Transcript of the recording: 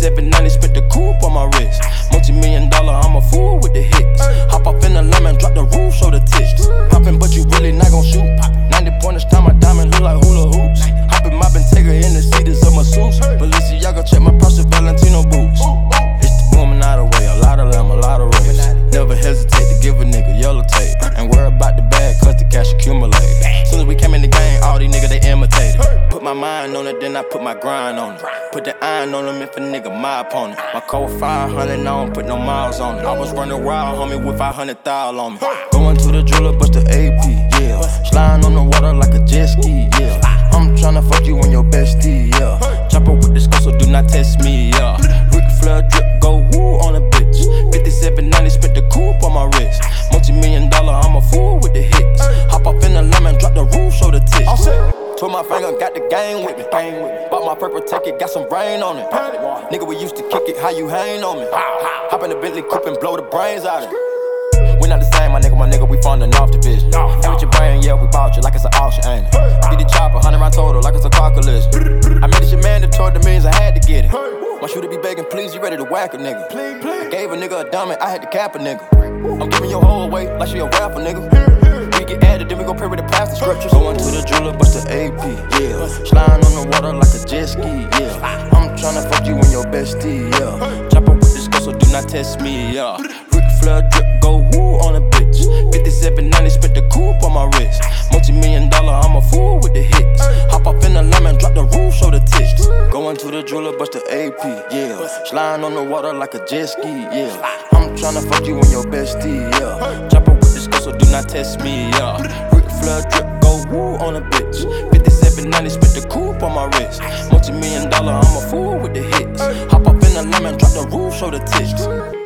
5790, spent the coupe on my wrist. Multi-million dollar, I'm a fool with the hits. Hop off in the lemon, drop the roof, show the tits. Poppin', but you really not gon' shoot. 90 pointers, time my diamond look like hula hoops. Hoppin', moppin', take her in the seats of my suits. Balenciaga, check my purse, Valentino boots. It's the booming out of way, a lot of them, a lot of race. Never hesitate to give a nigga yellow tape. Ain't worry about the bag, cause the cash accumulate. Soon as we came in the game, all these niggas, they imitated. Put my mind on it, then I put my grind on it. Put the iron on them if a nigga my opponent. My code 500, I don't put no miles on it. I was running wild, homie, with 500,000 on me. Going to the jeweler, bust the AP, yeah. Sliding on the water like a jet ski, yeah. I'm tryna fuck you and your bestie, yeah. Chopper with this skull, so do not test me, yeah. Ric Flair drip, go woo on a bitch. 5790, spent the coupe on my wrist. Multi-million dollar, I'm a fool with the hits. Hop off in the lemon, drop the roof, show the tits. Twirl my finger, got the game with me. Bought my purple ticket, got some rain on it. Nigga, we used to kick it, how you hang on me? Hop in the Bentley coupe and blow the brains out of it. We not the same, my nigga, we funding off division. And with your brain, yeah, we bought you like it's an auction, ain't it? Get the chopper, 100 round total, like it's a car collision. I made this shit mandatory, the means I had to get it. My shooter be begging, please, you ready to whack a nigga? I gave a nigga a diamond, I had to cap a nigga. I'm giving your whole away like she a rapper, nigga. We get added, then we gon' pray with the plastic scriptures. Going to the jeweler, bust the AP, yeah. Sliding on the water like a jet ski, yeah. I'm tryna fuck you and your bestie, yeah. Chopper with this girl, so do not test me, yeah. Ric Flair drip, go woo on a bitch. 5790, spent the coupe on my wrist. Multi-million dollar, I'm a fool with the hits. Hop off in the lemon, drop the roof, show the tits. Going to the jeweler, bust the AP, yeah. Sliding on the water like a jet ski, yeah. I'm tryna fuck you and your bestie, yeah. Chopper with this girl, so do not test me, yeah. Ric Flair drip, go woo on a bitch. 5790, spent the coupe on my wrist. Multi-million dollar, I'm a fool with the hits. Hop off in the lemon, drop the roof, show the tits.